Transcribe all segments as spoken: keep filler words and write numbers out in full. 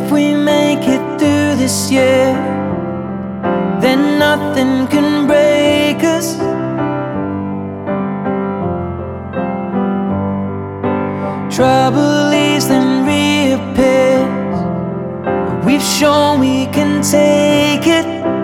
we make it through this year, then nothing can break us. Trouble leaves then reappears, but we've shown we can take it.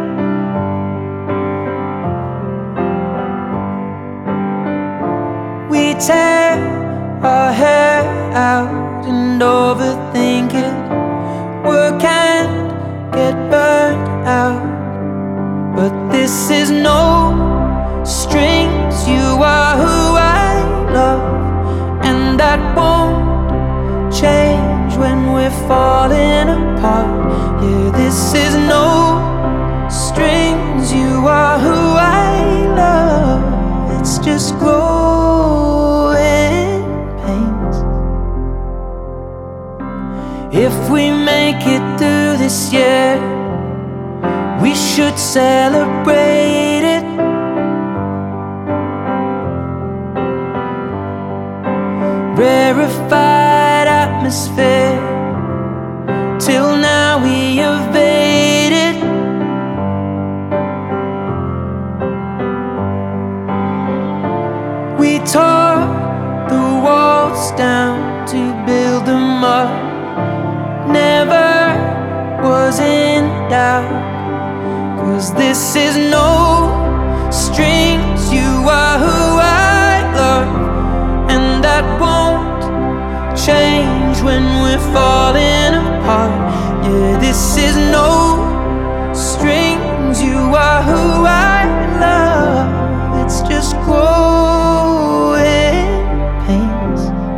We tear our hair out and overthink it. Work and get burned out, but this is no strings. You are who I love, and that won't change when we're falling apart. Yeah, this is no strings. You are who I love. It's just growing pains. If we make it through this year, we should celebrate it. Rarefied atmosphere, till now we evaded. We tore the walls down to build them up. Never was in doubt, 'cause this is no strings. You are who I love, and that won't change when we're falling apart. Yeah, this is no strings. You are who I love. It's just growing pains.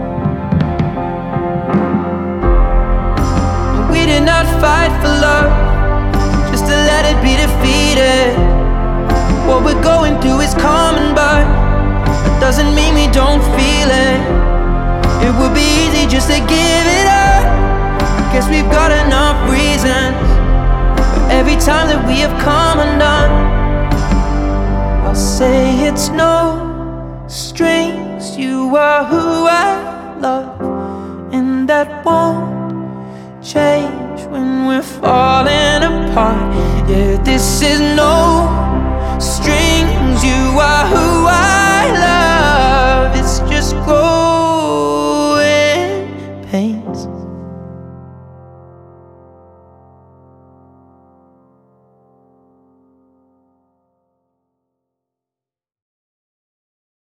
We did not fight for love just to let it be defeated. What we're going through is common, but it doesn't mean we don't feel it. It would be easy just to give it up. Guess we've got enough reasons for every time that we have come undone. I'll say it's no strings. You are who I love, and that won't change when we're falling apart. Yeah, this is no strings. You are who I love.